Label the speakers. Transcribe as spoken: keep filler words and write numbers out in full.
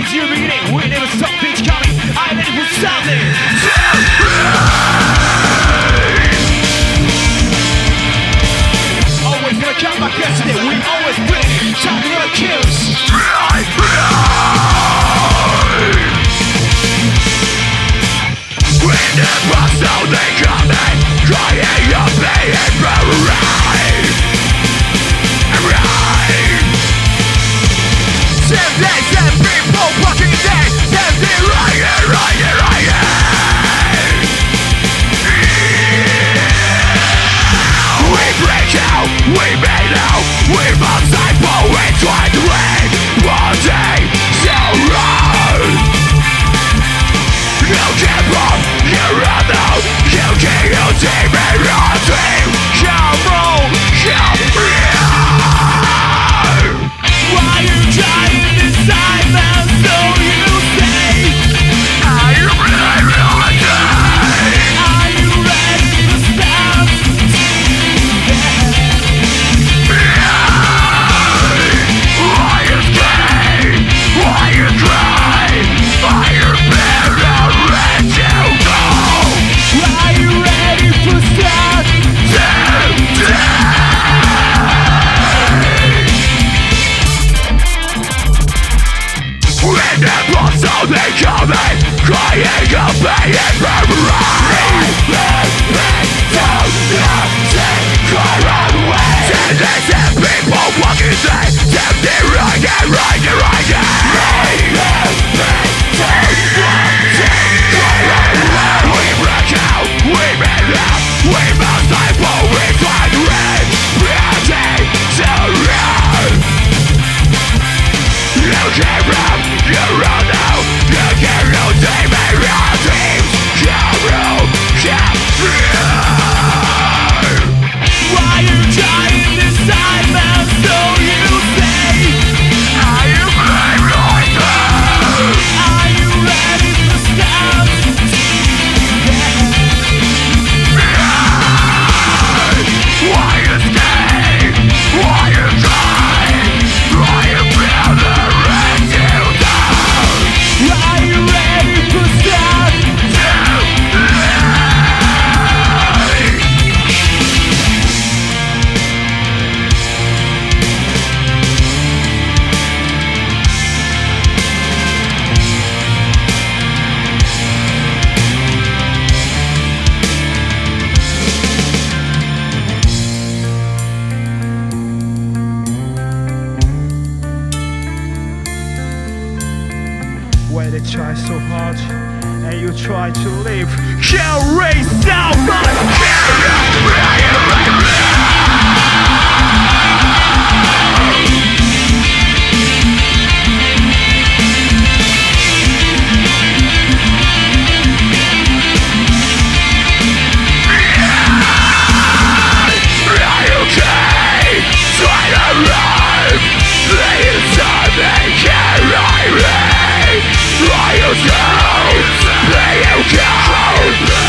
Speaker 1: is your beginning. We never stop, it's coming. I'm ready for something. Always gonna come back yesterday. We always bring something gonna kill us.
Speaker 2: When the past out they come in, crying your pain for right, right. Same day, same people, fucking day, same day, right, right, right. We break out, we made out, we must fight for we try to win. One day, so wrong. You keep on, you run out, you keep your team and your team. Come on, come on.
Speaker 1: Why you trying to decide that? So you say,
Speaker 2: Are you ready?
Speaker 1: are you ready to stop?
Speaker 2: Why you scream? Why you cry? Are you better ready to go?
Speaker 1: Are you ready to start?
Speaker 2: When the blood's out they come in, crying your pain and right. Cry right away. There's some people walking say, something right, right, right, right. We break out, we made out, we must fight for we try to win. Ready to run. You can't run, you run out, you can't run, they may run dreams. Can't run, can't run.
Speaker 1: Why you trying to decide that? So you say,
Speaker 2: Are you ready?
Speaker 1: are you ready to stop?
Speaker 2: Why you stay? Why you try? Why you feel the red to down?
Speaker 1: Are you ready to start? Where they try so hard and you try to live, can't raise down my
Speaker 2: Are you okay? Try to run. They inside they can't ride me. Are you down? Are you down?